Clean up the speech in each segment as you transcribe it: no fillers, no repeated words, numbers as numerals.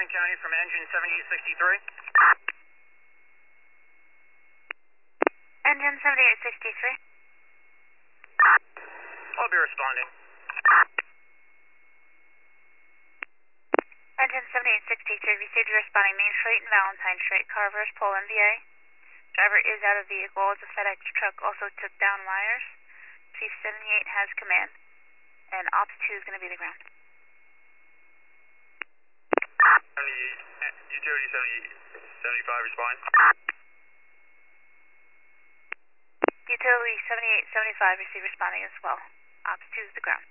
Orange County from engine 7863. Engine 7863. I'll be responding. Engine 7863, received your responding Main Street and Valentine Street, Carver's Pole MVA. Driver is out of vehicle as the FedEx truck also took down wires. Chief 78 has command, and Ops 2 is going to be the ground. Utility 7075 respond. Utility 7875, receive responding as well. Ops 2 is the ground.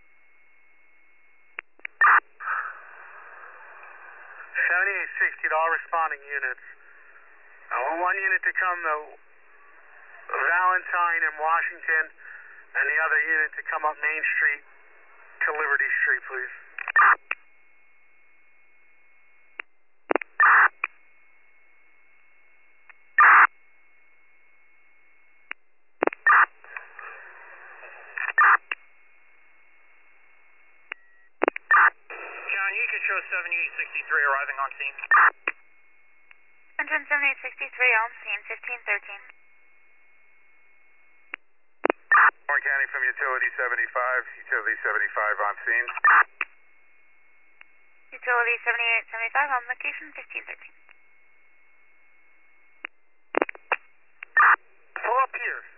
7860 to all responding units. I want one unit to come to Valentine and Washington, and the other unit to come up Main Street to Liberty Street, please. John, you can show 7863 arriving on scene. Engine 7863 on scene, 1513. Orange County from Utility 75. Utility 75 on scene. Utility 7875 on location, 1513. Pull up here.